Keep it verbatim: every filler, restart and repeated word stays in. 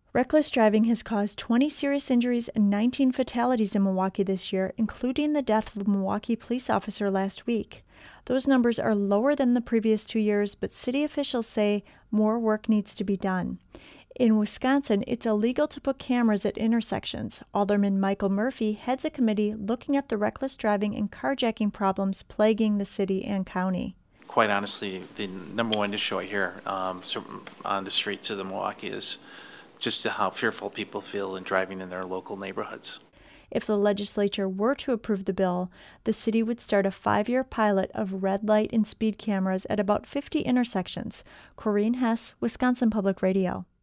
Reckless driving has caused twenty serious injuries and nineteen fatalities in Milwaukee this year, including the death of a Milwaukee police officer last week. Those numbers are lower than the previous two years, but city officials say more work needs to be done. In Wisconsin, it's illegal to put cameras at intersections. Alderman Michael Murphy heads a committee looking at the reckless driving and carjacking problems plaguing the city and county. Quite honestly, the number one issue I hear um, on the streets of the Milwaukee is just how fearful people feel in driving in their local neighborhoods. If the legislature were to approve the bill, the city would start a five-year pilot of red light and speed cameras at about fifty intersections. Corinne Hess, Wisconsin Public Radio.